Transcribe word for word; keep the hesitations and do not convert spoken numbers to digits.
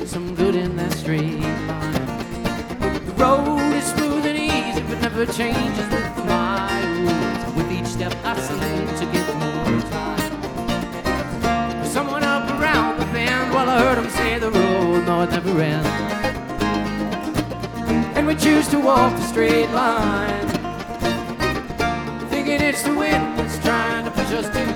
some good in that straight line. The road is smooth and easy, but never changes with my rules. With each step I seem to get more time. There's someone up around the bend, well I heard him say the road, no it never ends. And we choose to walk the straight line, thinking it's the wind that's trying to push us to